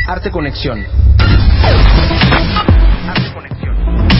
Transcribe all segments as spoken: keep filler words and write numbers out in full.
Arte Conexión. Arte Conexión.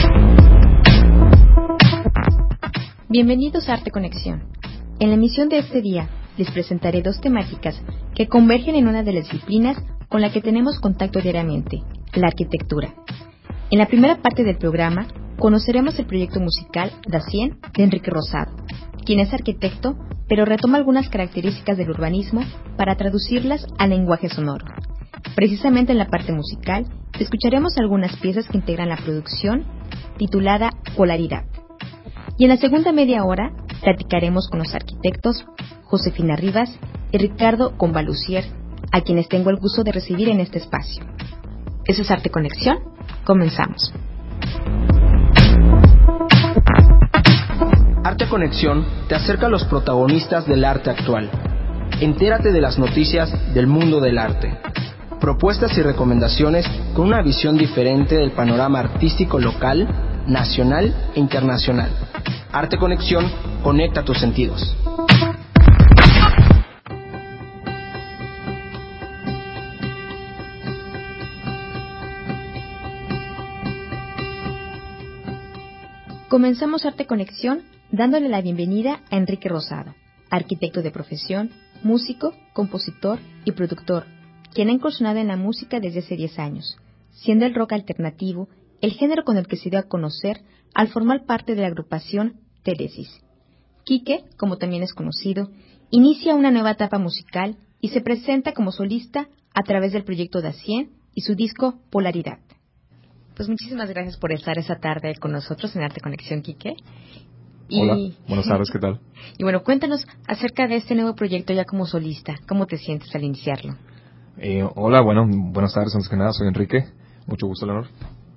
Bienvenidos a Arte Conexión. En la emisión de este día les presentaré dos temáticas que convergen en una de las disciplinas con la que tenemos contacto diariamente, la arquitectura. En la primera parte del programa conoceremos el proyecto musical Dacien de Enrique Rosado, quien es arquitecto, pero retoma algunas características del urbanismo para traducirlas al lenguaje sonoro. Precisamente en la parte musical escucharemos algunas piezas que integran la producción, titulada Polaridad. Y en la segunda media hora platicaremos con los arquitectos Josefina Rivas y Ricardo Convalucier, a quienes tengo el gusto de recibir en este espacio. Eso es Arte Conexión. Comenzamos. Arte Conexión te acerca a los protagonistas del arte actual. Entérate de las noticias del mundo del arte. Propuestas y recomendaciones con una visión diferente del panorama artístico local, nacional e internacional. Arte Conexión conecta tus sentidos. Comenzamos Arte Conexión dándole la bienvenida a Enrique Rosado, arquitecto de profesión, músico, compositor y productor, quien ha incursionado en la música desde hace diez años, siendo el rock alternativo el género con el que se dio a conocer al formar parte de la agrupación Téresis. Quique, como también es conocido, inicia una nueva etapa musical y se presenta como solista a través del proyecto Dacien y su disco Polaridad. Pues muchísimas gracias por estar esta tarde con nosotros en Arte Conexión, Quique. Y... Hola, buenas tardes, ¿qué tal? Y bueno, cuéntanos acerca de este nuevo proyecto ya como solista. ¿Cómo te sientes al iniciarlo? Eh, hola, bueno, buenas tardes, antes que nada, soy Enrique. Mucho gusto, Leonor.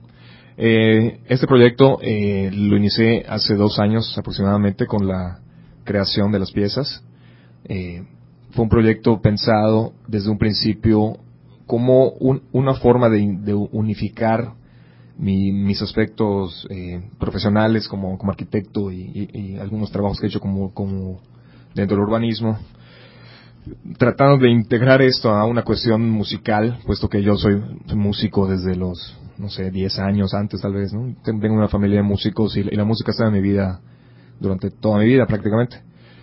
Eh, este proyecto eh, lo inicié hace dos años aproximadamente con la creación de las piezas. Eh, fue un proyecto pensado desde un principio como un, una forma de, de unificar Mi, mis aspectos eh, profesionales como, como arquitecto y, y, y algunos trabajos que he hecho como, como dentro del urbanismo, tratando de integrar esto a una cuestión musical, puesto que yo soy músico desde los, no sé, diez años antes tal vez, ¿no? Tengo una familia de músicos y, y la música está en mi vida durante toda mi vida prácticamente.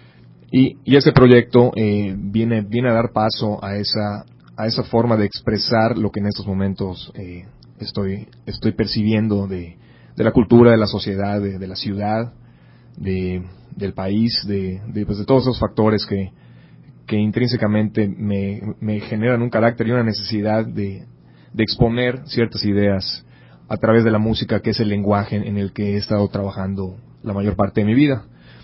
Y, y ese proyecto eh, viene, viene a dar paso a esa, a esa forma de expresar lo que en estos momentos eh, estoy estoy percibiendo de, de la cultura, de la sociedad, de, de la ciudad, de, del país, de, de, pues de todos esos factores que, que intrínsecamente me, me generan un carácter y una necesidad de, de exponer ciertas ideas a través de la música, que es el lenguaje en el que he estado trabajando la mayor parte de mi vida.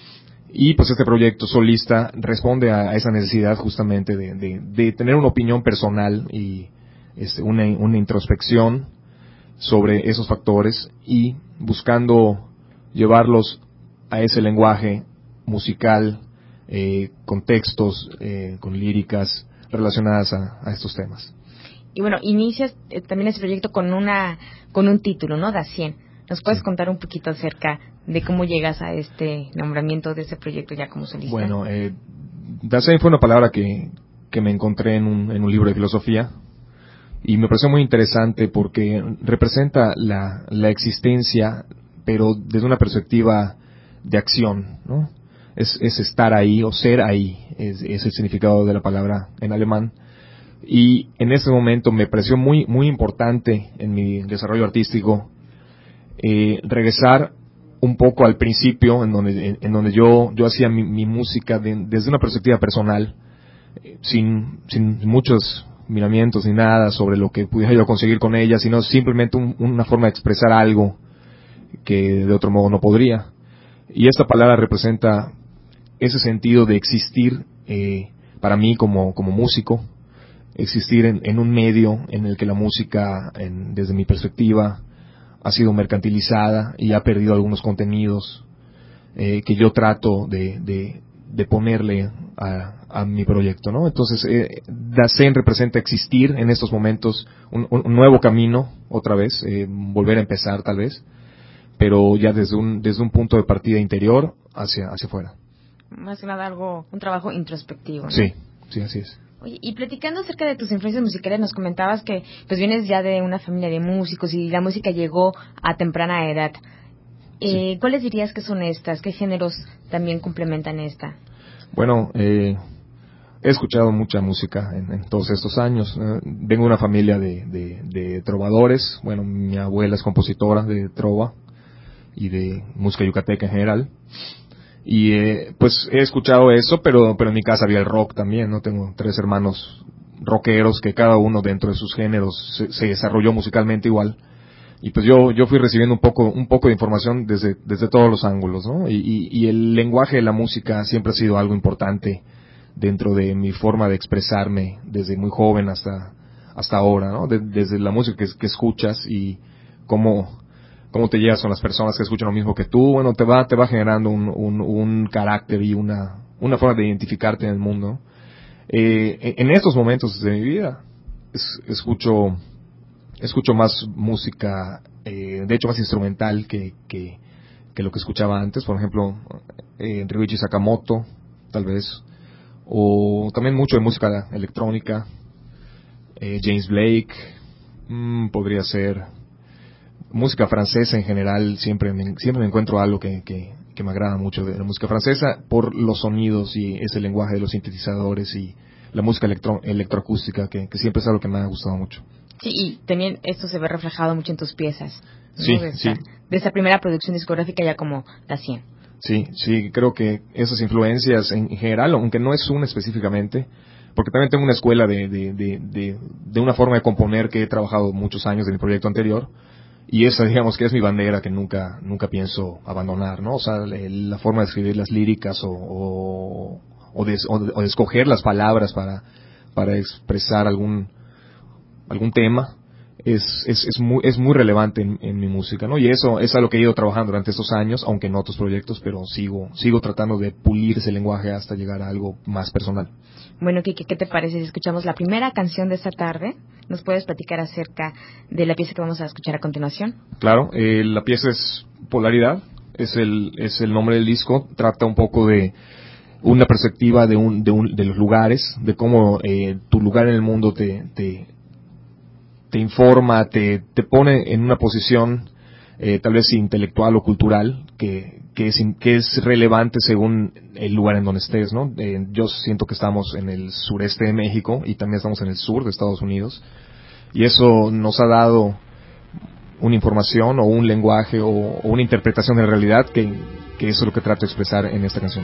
Y pues este proyecto solista responde a, a esa necesidad justamente de, de, de tener una opinión personal y este, una, una introspección sobre esos factores y buscando llevarlos a ese lenguaje musical, eh, con textos, eh, con líricas relacionadas a, a estos temas. Y bueno, inicias eh, también ese proyecto con una con un título, ¿no? Dacien. ¿Nos puedes sí. contar un poquito acerca de cómo llegas a este nombramiento de ese proyecto ya como solista? Bueno, eh, Dacien fue una palabra que, que me encontré en un, en un libro de filosofía. Y me pareció muy interesante porque representa la, la existencia, pero desde una perspectiva de acción, ¿no? Es, es estar ahí o ser ahí, es, es el significado de la palabra en alemán. Y en ese momento me pareció muy, muy importante en mi desarrollo artístico eh, regresar un poco al principio, en donde, en, en donde yo, yo hacía mi, mi música de, desde una perspectiva personal, eh, sin, sin muchos miramientos ni nada sobre lo que pudiera yo conseguir con ella, sino simplemente un, una forma de expresar algo que de otro modo no podría. Y esta palabra representa ese sentido de existir eh, para mí como, como músico, existir en, en un medio en el que la música, en, desde mi perspectiva, ha sido mercantilizada y ha perdido algunos contenidos eh, que yo trato de, de, de ponerle a, a mi proyecto, ¿no? Entonces, eh, Dacien representa existir en estos momentos, un, un nuevo camino, otra vez, eh, volver a empezar tal vez, pero ya desde un, desde un punto de partida interior hacia, hacia afuera. Más que nada algo, un trabajo introspectivo, ¿no? Sí, sí, así es. Oye, y platicando acerca de tus influencias musicales, nos comentabas que pues vienes ya de una familia de músicos y la música llegó a temprana edad. Eh, sí. ¿Cuáles dirías que son estas? ¿Qué géneros también complementan esta? Bueno, eh, he escuchado mucha música en, en todos estos años. Eh, vengo de una familia de, de, de trovadores. Bueno, mi abuela es compositora de trova y de música yucateca en general. Y eh, pues he escuchado eso, pero pero en mi casa había el rock también, ¿no? Tengo tres hermanos rockeros que cada uno dentro de sus géneros se, se desarrolló musicalmente igual. Y pues yo yo fui recibiendo un poco un poco de información desde desde todos los ángulos, ¿no? Y, y, y el lenguaje de la música siempre ha sido algo importante dentro de mi forma de expresarme desde muy joven hasta hasta ahora, ¿no? De, desde la música que, que escuchas y cómo cómo te llevas con las personas que escuchan lo mismo que tú, bueno, te va te va generando un, un, un carácter y una una forma de identificarte en el mundo. Eh, en estos momentos de mi vida es, escucho escucho más música, eh, de hecho más instrumental que, que que lo que escuchaba antes, por ejemplo, eh, Ryuichi Sakamoto, tal vez, o también mucho de música electrónica, eh, James Blake, mmm, podría ser música francesa en general. Siempre me, siempre me encuentro algo que, que, que me agrada mucho de la música francesa por los sonidos y ese lenguaje de los sintetizadores y la música electro, electroacústica que, que siempre es algo que me ha gustado mucho. Sí, y también esto se ve reflejado mucho en tus piezas, ¿no? Sí, de esta, sí. De esa primera producción discográfica ya como la cien. Sí, sí, creo que esas influencias en general, aunque no es una específicamente, porque también tengo una escuela de, de, de, de, de una forma de componer que he trabajado muchos años de mi proyecto anterior, y esa, digamos, que es mi bandera que nunca nunca pienso abandonar, ¿no? O sea, la forma de escribir las líricas o, o, o, de, o, de, o de escoger las palabras para, para expresar algún algún tema es es es muy es muy relevante en, en mi música, ¿no? Y eso es a lo que he ido trabajando durante estos años, aunque en otros proyectos, pero sigo sigo tratando de pulir ese lenguaje hasta llegar a algo más personal. Bueno, Kike, ¿qué te parece si escuchamos la primera canción de esta tarde? ¿Nos puedes platicar acerca de la pieza que vamos a escuchar a continuación? Claro, eh, la pieza es Polaridad, es el es el nombre del disco. Trata un poco de una perspectiva de un de un de los lugares, de cómo eh, tu lugar en el mundo te te te informa, te, te pone en una posición eh, tal vez intelectual o cultural que, que, es, que es relevante según el lugar en donde estés, ¿no? Eh, yo siento que estamos en el sureste de México y también estamos en el sur de Estados Unidos, y eso nos ha dado una información o un lenguaje o, o una interpretación de la realidad que, que eso es lo que trato de expresar en esta canción.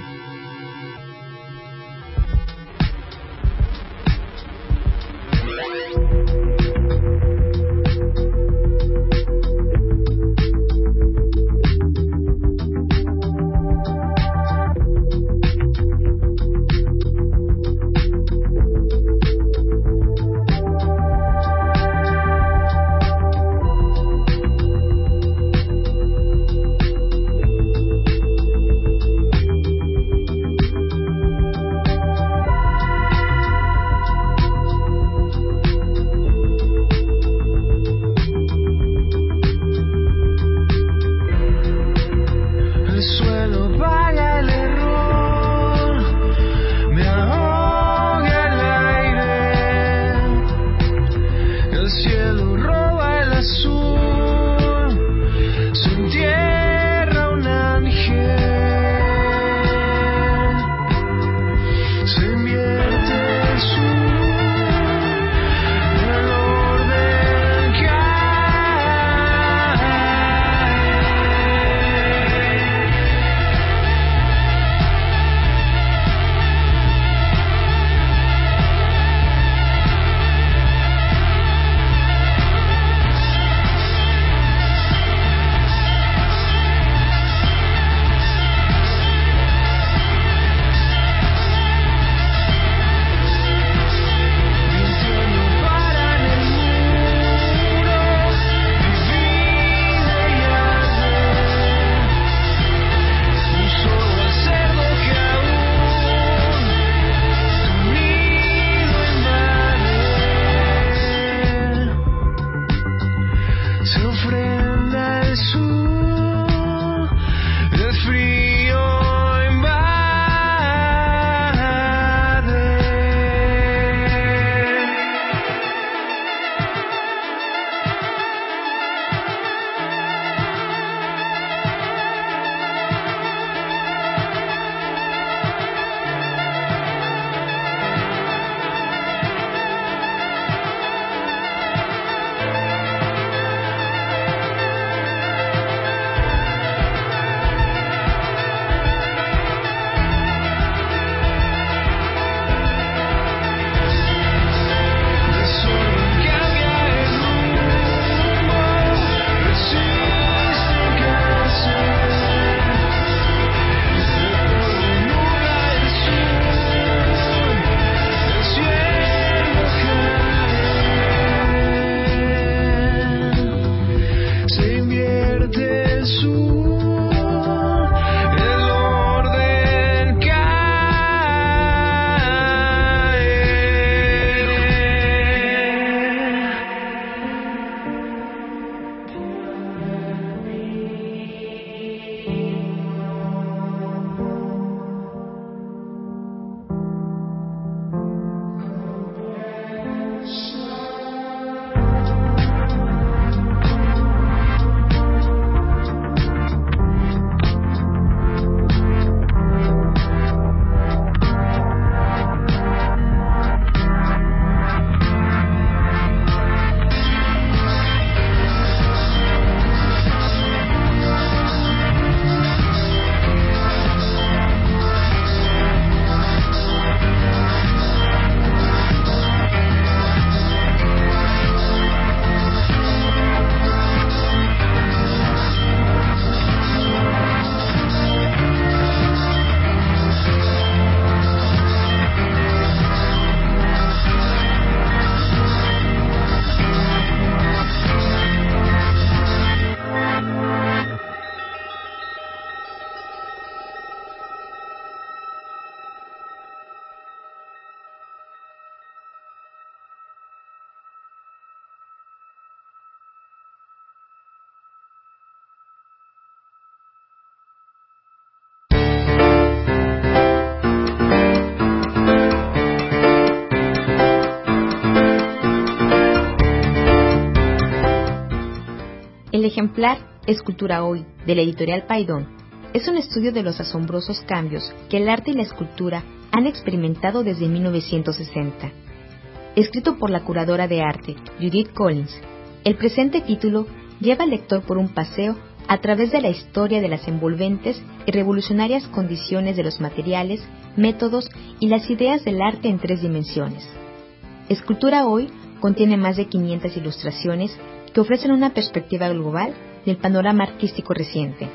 ejemplar Escultura Hoy, de la editorial Paidón, es un estudio de los asombrosos cambios que el arte y la escultura han experimentado desde mil novecientos sesenta. Escrito por la curadora de arte, Judith Collins, el presente título lleva al lector por un paseo a través de la historia de las envolventes y revolucionarias condiciones de los materiales, métodos y las ideas del arte en tres dimensiones. Escultura Hoy contiene más de quinientas ilustraciones que ofrecen una perspectiva global del panorama artístico reciente.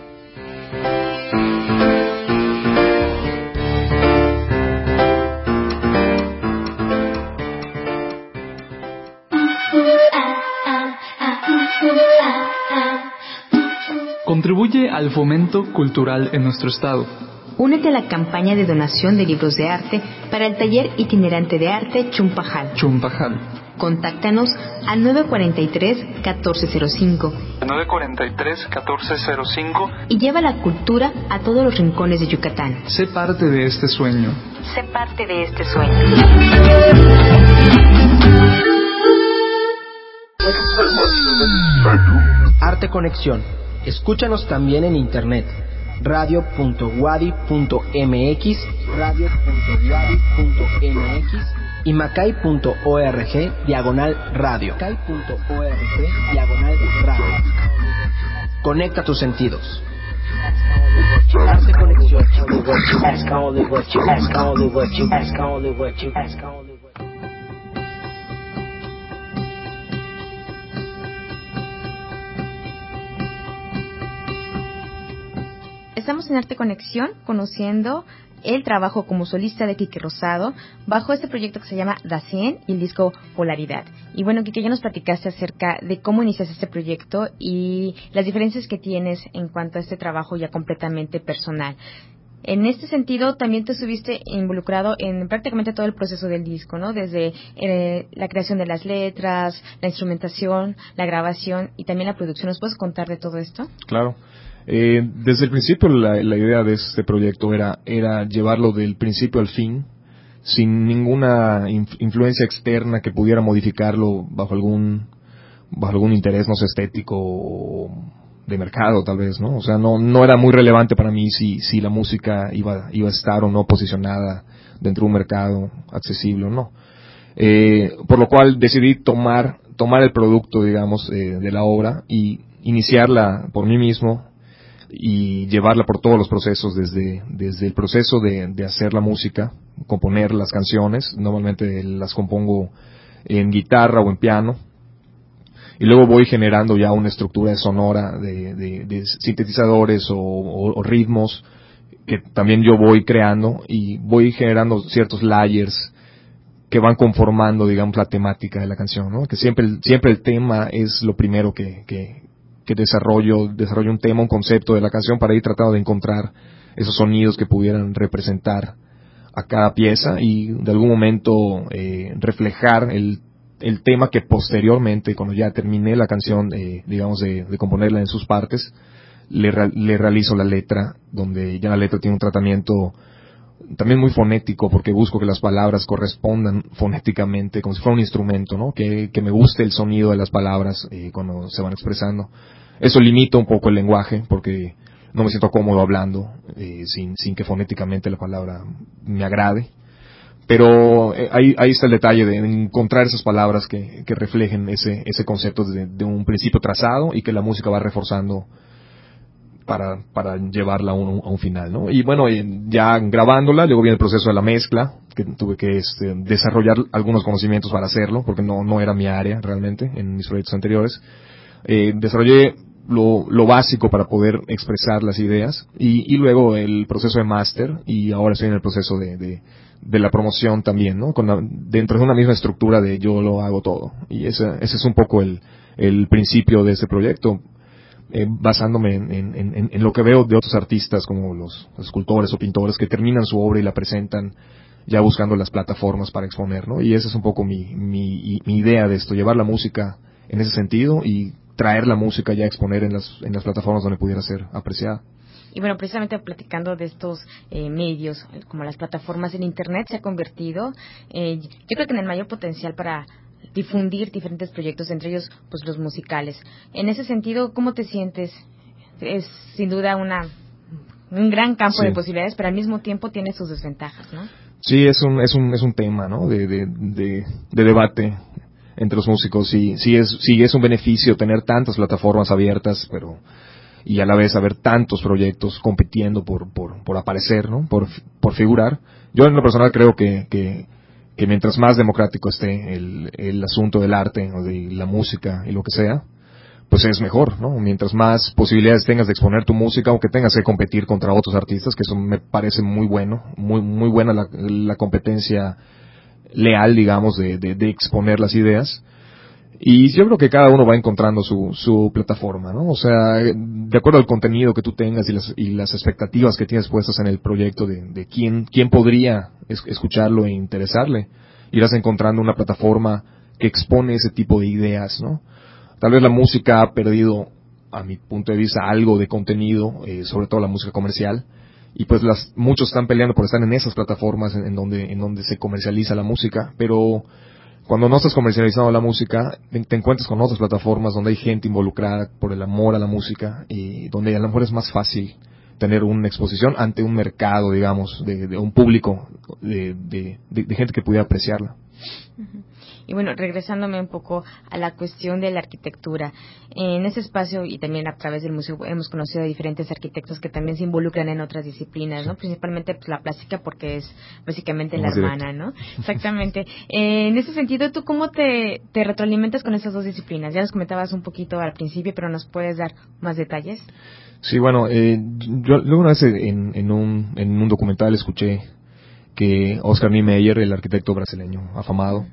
Contribuye al fomento cultural en nuestro estado. Únete a la campaña de donación de libros de arte para el taller itinerante de arte Chumpajal. Chumpajal. Contáctanos al nueve cuatro tres, uno cuatro cero cinco. nueve cuatro tres, uno cuatro cero cinco. Y lleva la cultura a todos los rincones de Yucatán. Sé parte de este sueño. Sé parte de este sueño. Arte Conexión. Escúchanos también en internet. radio punto wadi punto mx, radio punto wadi punto mx y macay punto org diagonal radio. macay punto org diagonal radio. Conecta tus sentidos. Arte Conexión. Estamos en Arte Conexión conociendo el trabajo como solista de Quique Rosado bajo este proyecto que se llama Dacien y el disco Polaridad. Y bueno, Quique, ya nos platicaste acerca de cómo inicias este proyecto y las diferencias que tienes en cuanto a este trabajo ya completamente personal. En este sentido, también te estuviste involucrado en prácticamente todo el proceso del disco, ¿no? Desde eh, la creación de las letras, la instrumentación, la grabación y también la producción. ¿Nos puedes contar de todo esto? Claro. Eh, desde el principio la, la idea de este proyecto era, era llevarlo del principio al fin, sin ninguna inf- influencia externa que pudiera modificarlo bajo algún, bajo algún interés, no sé, estético o de mercado tal vez, ¿no? O sea, no, no era muy relevante para mí si, si la música iba, iba a estar o no posicionada dentro de un mercado accesible o no. Eh, por lo cual decidí tomar, tomar el producto, digamos, eh, de la obra y iniciarla por mí mismo y llevarla por todos los procesos, desde, desde el proceso de, de hacer la música, componer las canciones, normalmente las compongo en guitarra o en piano, y luego voy generando ya una estructura sonora de, de, de sintetizadores o, o, o ritmos que también yo voy creando, y voy generando ciertos layers que van conformando, digamos, la temática de la canción, ¿no? Que siempre, siempre el tema es lo primero que, que que desarrollo, desarrollo un tema, un concepto de la canción para ir tratando de encontrar esos sonidos que pudieran representar a cada pieza y de algún momento eh, reflejar el, el tema que posteriormente, cuando ya terminé la canción, eh, digamos, de, de componerla en sus partes, le, le realizo la letra, donde ya la letra tiene un tratamiento también muy fonético, porque busco que las palabras correspondan fonéticamente, como si fuera un instrumento, ¿no? Que, que me guste el sonido de las palabras eh, cuando se van expresando. Eso limita un poco el lenguaje, porque no me siento cómodo hablando eh, sin, sin que fonéticamente la palabra me agrade. Pero eh, ahí, ahí está el detalle de encontrar esas palabras que, que reflejen ese, ese concepto de, de un principio trazado y que la música va reforzando para, para llevarla a un, a un final, ¿no? Y bueno, ya grabándola, luego viene el proceso de la mezcla, que tuve que este, desarrollar algunos conocimientos para hacerlo, porque no, no era mi área realmente en mis proyectos anteriores. Eh, desarrollé lo, lo básico para poder expresar las ideas, y, y luego el proceso de máster, y ahora estoy en el proceso de, de, de la promoción también, ¿no? Con la, dentro de una misma estructura de yo lo hago todo. Y ese, ese es un poco el, el principio de este proyecto. Eh, basándome en, en, en, en lo que veo de otros artistas como los, los escultores o pintores que terminan su obra y la presentan ya buscando las plataformas para exponer, ¿no? Y esa es un poco mi, mi, mi idea de esto, llevar la música en ese sentido y traer la música ya a exponer en las, en las plataformas donde pudiera ser apreciada. Y bueno, precisamente platicando de estos eh, medios, como las plataformas en Internet, se ha convertido, eh, yo creo que en el mayor potencial para difundir diferentes proyectos, entre ellos pues los musicales. En ese sentido, ¿cómo te sientes? Es sin duda una un gran campo sí. de posibilidades, pero al mismo tiempo tiene sus desventajas, ¿no? Sí, es un es un es un tema, ¿no? De de de, de debate entre los músicos. Sí, sí es sí es un beneficio tener tantas plataformas abiertas, pero y a la vez haber tantos proyectos compitiendo por por por aparecer, ¿no? Por por figurar. Yo en lo personal creo que que que mientras más democrático esté el el asunto del arte o de la música y lo que sea, pues es mejor, ¿no? Mientras más posibilidades tengas de exponer tu música, aunque tengas que competir contra otros artistas, que eso me parece muy bueno, muy muy buena la, la competencia leal, digamos, de, de, de exponer las ideas. Y yo creo que cada uno va encontrando su, su plataforma, ¿no? O sea, de acuerdo al contenido que tú tengas y las, y las expectativas que tienes puestas en el proyecto de, de quién, quién podría es, escucharlo e interesarle, irás encontrando una plataforma que expone ese tipo de ideas, ¿no? Tal vez la música ha perdido, a mi punto de vista, algo de contenido, eh, sobre todo la música comercial, y pues las, muchos están peleando por estar en esas plataformas en, en donde, en donde se comercializa la música, pero cuando no estás comercializando la música, te, te encuentras con otras plataformas donde hay gente involucrada por el amor a la música, y donde a lo mejor es más fácil tener una exposición ante un mercado, digamos, de, de un público, de, de, de, de gente que pudiera apreciarla. Uh-huh. Y bueno, regresándome un poco a la cuestión de la arquitectura, en ese espacio y también a través del museo hemos conocido a diferentes arquitectos que también se involucran en otras disciplinas, ¿no? Principalmente pues, la plástica, porque es básicamente la hermana, ¿no? Exactamente. Eh, en ese sentido, ¿tú cómo te, te retroalimentas con esas dos disciplinas? Ya nos comentabas un poquito al principio, pero ¿nos puedes dar más detalles? Sí, bueno, eh, yo, yo una vez en, en, un, en un documental escuché que Oscar Niemeyer, el arquitecto brasileño afamado,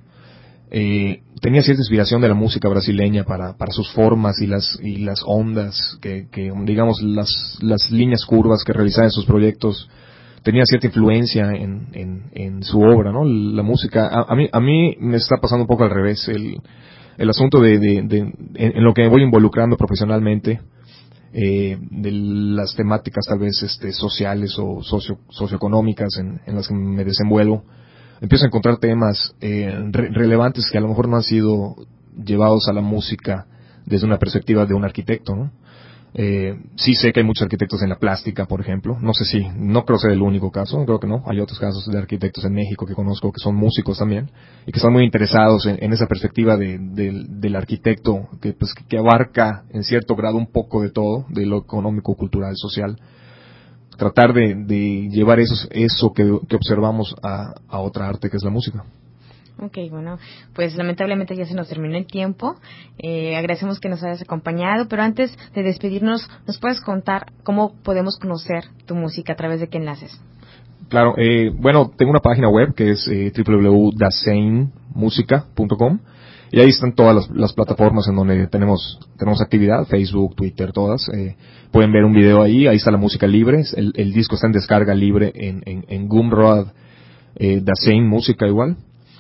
Eh, tenía cierta inspiración de la música brasileña para, para sus formas y las, y las ondas, que, que digamos las, las líneas curvas que realizaba en sus proyectos, tenía cierta influencia en, en, en su obra, ¿no? La música, a, a mí, a mí me está pasando un poco al revés, el, el asunto de, de, de en, en lo que me voy involucrando profesionalmente, eh, de las temáticas tal vez este, sociales o socio, socioeconómicas en, en las que me desenvuelvo, empiezo a encontrar temas eh, re- relevantes que a lo mejor no han sido llevados a la música desde una perspectiva de un arquitecto, ¿no? Eh, sí sé que hay muchos arquitectos en la plástica, por ejemplo. No sé si, no creo ser el único caso, creo que no. Hay otros casos de arquitectos en México que conozco que son músicos también y que están muy interesados en, en esa perspectiva de, de, del arquitecto que, pues, que abarca en cierto grado un poco de todo, de lo económico, cultural, social. Tratar de, de llevar eso, eso que, que observamos a, a otra arte que es la música. Ok, bueno, pues lamentablemente ya se nos terminó el tiempo. Eh, agradecemos que nos hayas acompañado, pero antes de despedirnos, ¿nos puedes contar cómo podemos conocer tu música, a través de qué enlaces? Claro, eh, bueno, tengo una página web que es eh, doble u doble u doble u punto dasein musica punto com y ahí están todas las, las plataformas en donde tenemos tenemos actividad, Facebook, Twitter, todas. Eh, pueden ver un video ahí, ahí está la música libre, el, el disco está en descarga libre en, en, en Gumroad, eh, Dasein Música igual.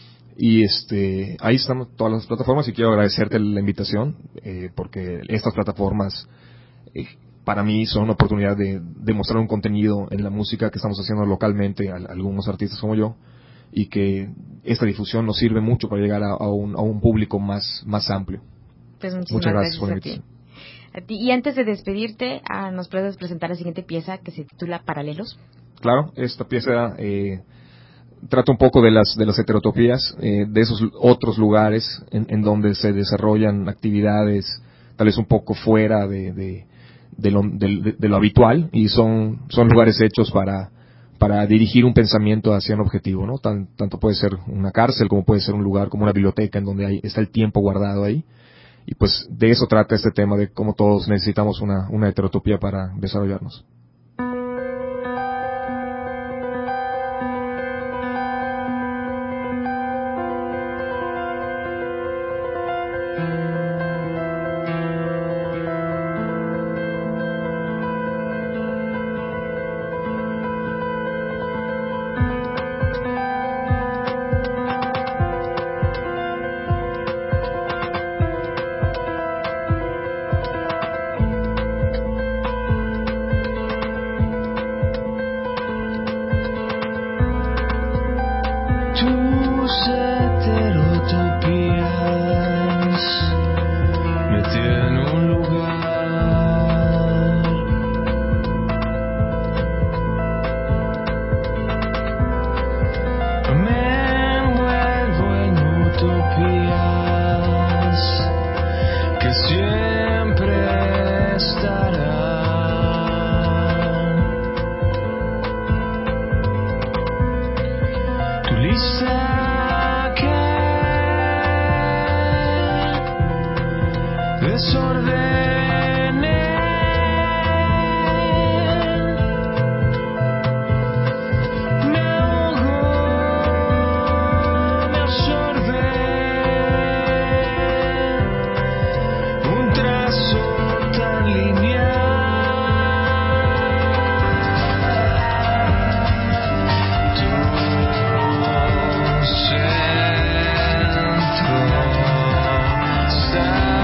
Y este ahí están todas las plataformas y quiero agradecerte la invitación, eh, porque estas plataformas eh, para mí son una oportunidad de, de mostrar un contenido en la música que estamos haciendo localmente a, a algunos artistas como yo, y que esta difusión nos sirve mucho para llegar a, a, un, a un público más, más amplio. Pues muchas gracias, gracias por la a ti. invitación. A ti. Y antes de despedirte, ah, ¿nos puedes presentar la siguiente pieza que se titula Paralelos? Claro, esta pieza eh, trata un poco de las de las heterotopías, eh, de esos otros lugares en, en donde se desarrollan actividades tal vez un poco fuera de, de, de, lo, de, de lo habitual, y son son lugares hechos para para dirigir un pensamiento hacia un objetivo, ¿no? Tan, tanto puede ser una cárcel como puede ser un lugar como una biblioteca en donde hay, está el tiempo guardado ahí, y pues de eso trata este tema, de cómo todos necesitamos una, una heterotopía para desarrollarnos. que siempre estarán. Tu lista que desordene me ahogo, me absorbe. Un trazo tan lineal, tu centro está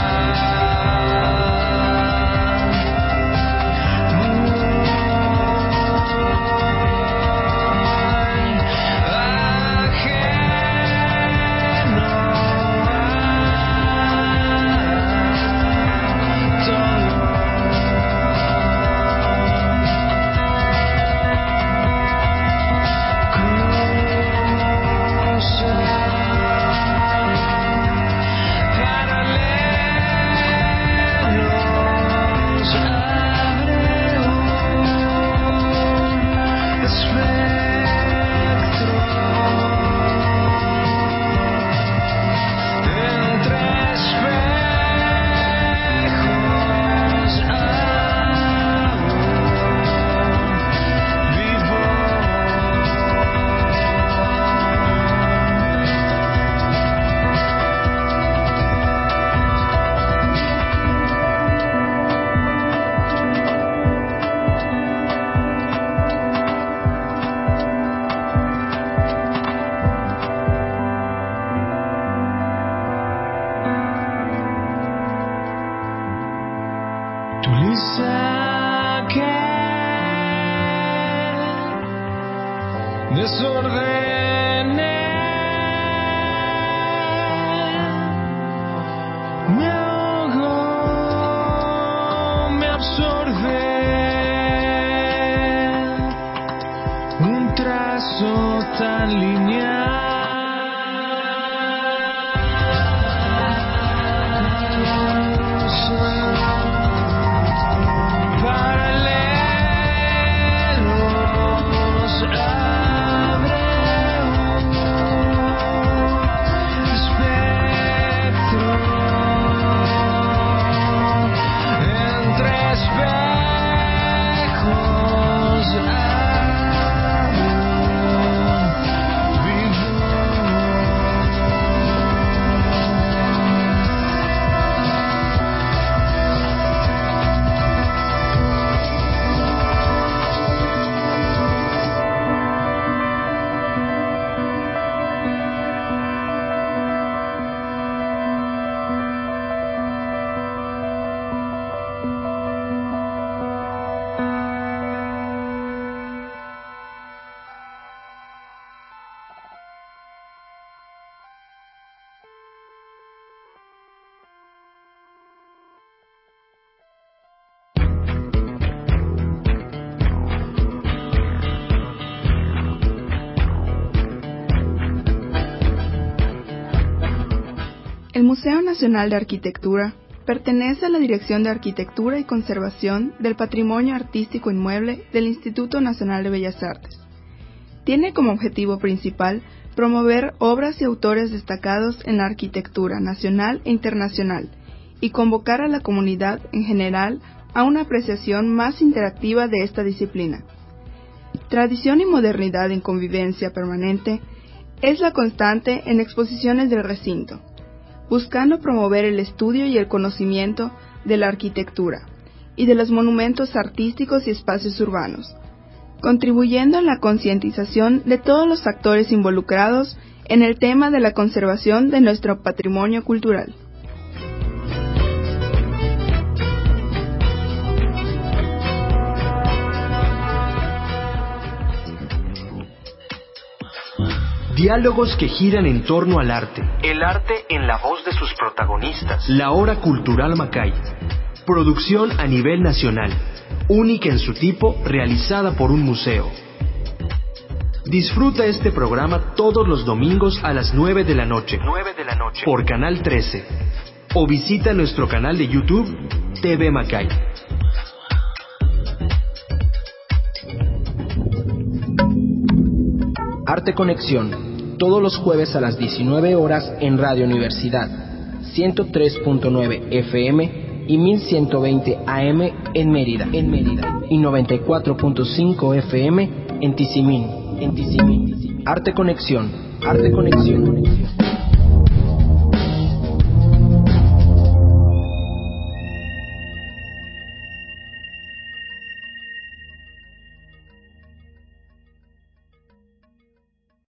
tu lista que desordene me ahogo, me absorbe. Un trazo tan lineal. El Museo Nacional de Arquitectura pertenece a la Dirección de Arquitectura y Conservación del Patrimonio Artístico Inmueble del Instituto Nacional de Bellas Artes. Tiene como objetivo principal promover obras y autores destacados en la arquitectura nacional e internacional y convocar a la comunidad en general a una apreciación más interactiva de esta disciplina. Tradición y modernidad en convivencia permanente es la constante en exposiciones del recinto, buscando promover el estudio y el conocimiento de la arquitectura y de los monumentos artísticos y espacios urbanos, contribuyendo a la concientización de todos los actores involucrados en el tema de la conservación de nuestro patrimonio cultural. Diálogos que giran en torno al arte. El arte en la voz de sus protagonistas. La Hora Cultural Macay. Producción a nivel nacional. Única en su tipo, realizada por un museo. Disfruta este programa todos los domingos a las nueve de la noche, nueve de la noche por Canal trece, o visita nuestro canal de YouTube T V Macay. Arte Conexión, todos los jueves a las diecinueve horas en Radio Universidad, ciento tres punto nueve F M y mil ciento veinte A M en Mérida, en Mérida, y noventa y cuatro punto cinco F M en Tizimín, en Tizimín. Arte Conexión, Arte Conexión.